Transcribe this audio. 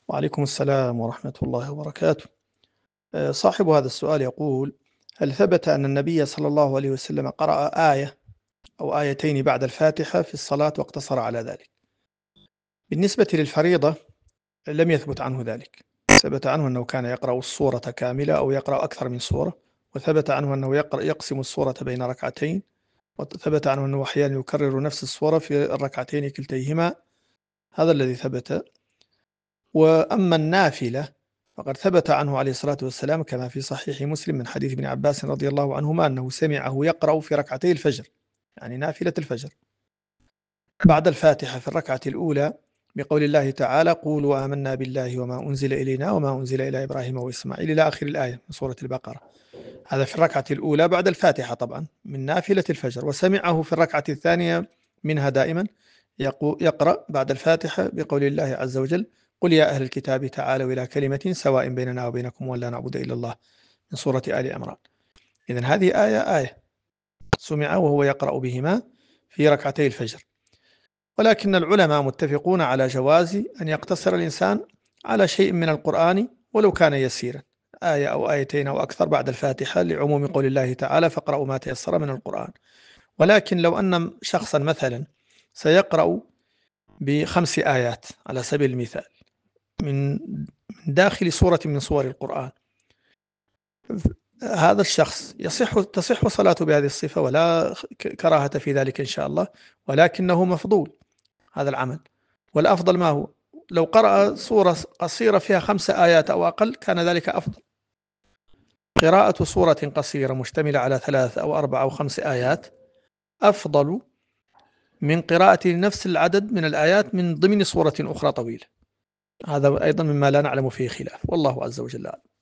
وعليكم السلام ورحمة الله وبركاته. صاحب هذا السؤال يقول: هل ثبت أن النبي صلى الله عليه وسلم قرأ آية أو آيتين بعد الفاتحة في الصلاة واقتصر على ذلك؟ بالنسبة للفريضة لم يثبت عنه ذلك. ثبت عنه أنه كان يقرأ السورة كاملة أو يقرأ أكثر من سورة، وثبت عنه أنه يقسم السورة بين ركعتين، وثبت عنه أنه أحيانا يكرر نفس السورة في الركعتين كلتيهما. هذا الذي ثبت. وأما النافلة فقد ثبت عنه عليه الصلاة والسلام كما في صحيح مسلم من حديث ابن عباس رضي الله عنهما أنه سمعه يقرأ في ركعتي الفجر، يعني نافلة الفجر، بعد الفاتحة في الركعة الأولى بقول الله تعالى: قولوا آمنا بالله وما أنزل إلينا وما أنزل إلى إبراهيم وإسماعيل إلى آخر الآية من سورة البقرة. هذا في الركعة الأولى بعد الفاتحة طبعا من نافلة الفجر. وسمعه في الركعة الثانية منها دائما يقرأ بعد الفاتحة بقول الله عز وجل: قل يا أهل الكتاب تعالوا إلى كلمة سواء بيننا وبينكم ولا نعبد إلا الله، من سورة آل عمران. إذن هذه آية سمع وهو يقرأ بهما في ركعتي الفجر. ولكن العلماء متفقون على جواز أن يقتصر الإنسان على شيء من القرآن ولو كان يسيرا، آية أو آيتين أو أكثر بعد الفاتحة، لعموم قول الله تعالى: فاقرأوا ما تيسر من القرآن. ولكن لو أن شخصا مثلا سيقرأ ب5 آيات على سبيل المثال من داخل سورة من سور القرآن، هذا الشخص تصح صلاته بهذه الصفة ولا كراهة في ذلك إن شاء الله، ولكنه مفضول هذا العمل. والأفضل ما هو؟ لو قرأ سورة قصيرة فيها 5 آيات أو أقل كان ذلك أفضل. قراءة سورة قصيرة مشتملة على 3 أو 4 أو 5 آيات أفضل من قراءة نفس العدد من الآيات من ضمن سورة أخرى طويلة. هذا أيضا مما لا نعلم فيه خلاف، والله عز وجل أعلم.